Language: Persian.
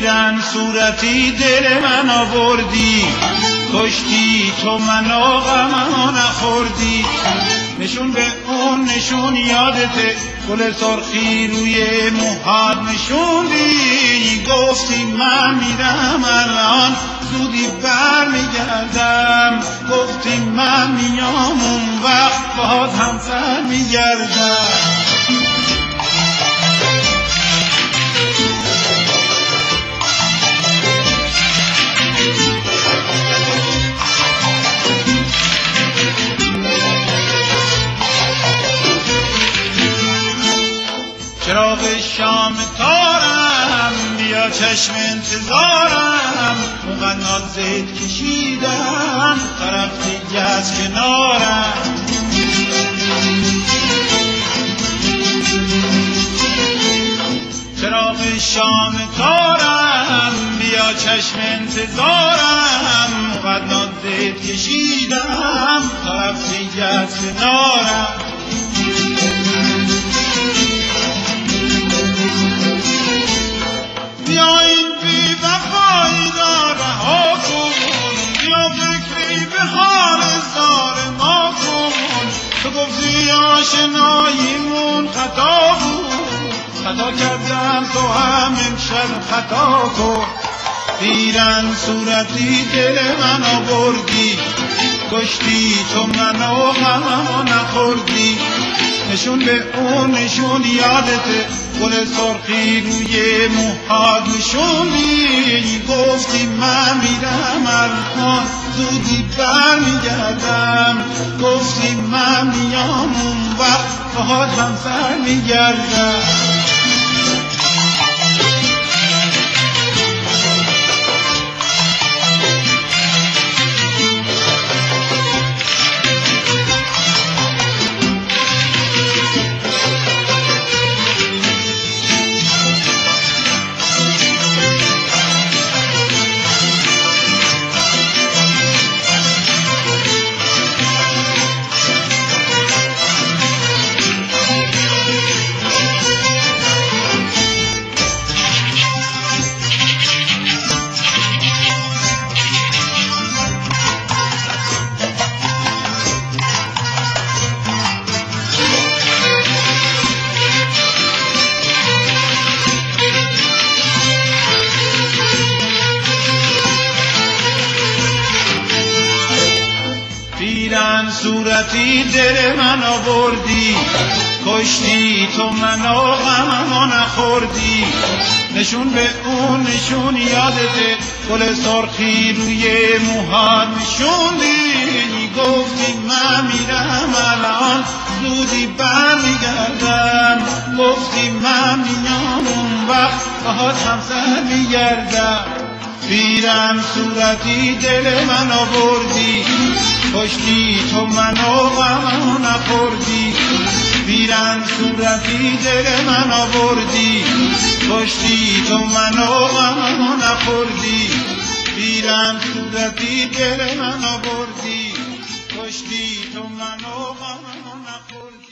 پیرن صورتی دل من آوردی، کشتی تو منو غممو نخوردی. نشون به اون نشون یادته، گل سرخی روی موهات نشوندی. گفتی من میرم الان زودی بر میگردم، گفتی من میام اون وقت باهات همسر میگردم. چراغ شام تارم بیا چشم انتظارم، مقنات زید کشیدم طرف دیگه از کنارم. چراغ شام تارم بیا چشم انتظارم، مقنات زید کشیدم طرف دیگه از کنارم. بیا این بی وفایی را رها کن، بیا فکری به حال زار ما کن. تو گفتی آشناییمون خطا بود، خطا کردم تو هم امشب خطا کن. پیرن صورتی دل من آوردی، کشتی تو منو غممو نخوردی. نشون به اون نشون یادته، گل سرخی روی موهات نشوندی. گفتی من میرم الان زودی بر میگردم، گفتی من میام اون وقت باهات همسر میگردم. پیرن صورتی دل من آوردی، کشتی تو منو غممو نخوردی. نشون به اون نشون یادته، گل سرخی روی موهات نشوندی. گفتی من میرم الان زودی بر میگردم، گفتی من میام اون وقت باهات همسر میگردم. پیرن صورتی دل من آوردی، کشتی تو منو غممو نخوردی. پیرن صورتی دل من آوردی، کشتی تو منو غممو نخوردی. پیرن صورتی دل من آوردی، کشتی تو منو غممو نخوردی.